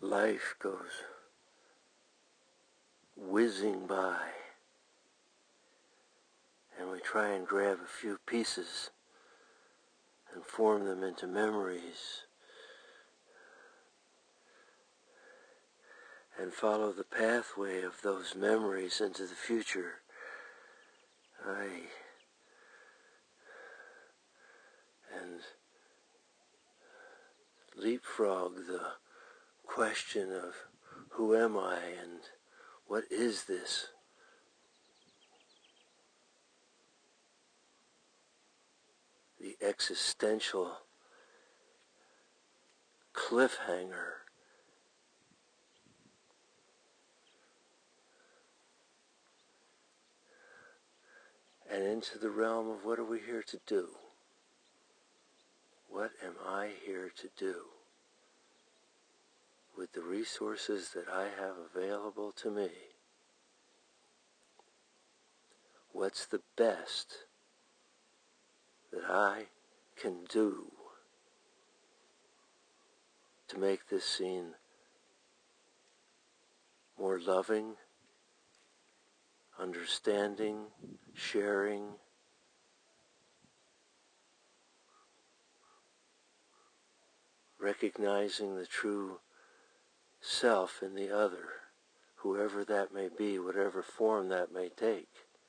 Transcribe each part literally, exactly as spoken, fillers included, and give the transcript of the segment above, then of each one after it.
life goes whizzing by, and we try and grab a few pieces and form them into memories and follow the pathway of those memories into the future. I and leapfrog the question of who am I and what is this? The existential cliffhanger. And into the realm of what are we here to do? What am I here to do with the resources that I have available to me? What's the best that I can do to make this scene more loving, understanding, sharing, recognizing the true self in the other, whoever that may be, whatever form that may take.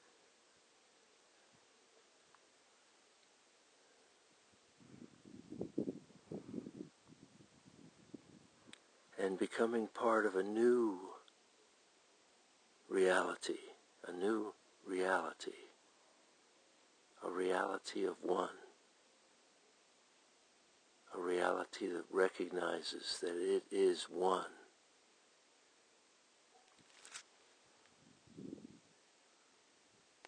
And becoming part of a new reality, a new reality, a reality of one, a reality that recognizes that it is one.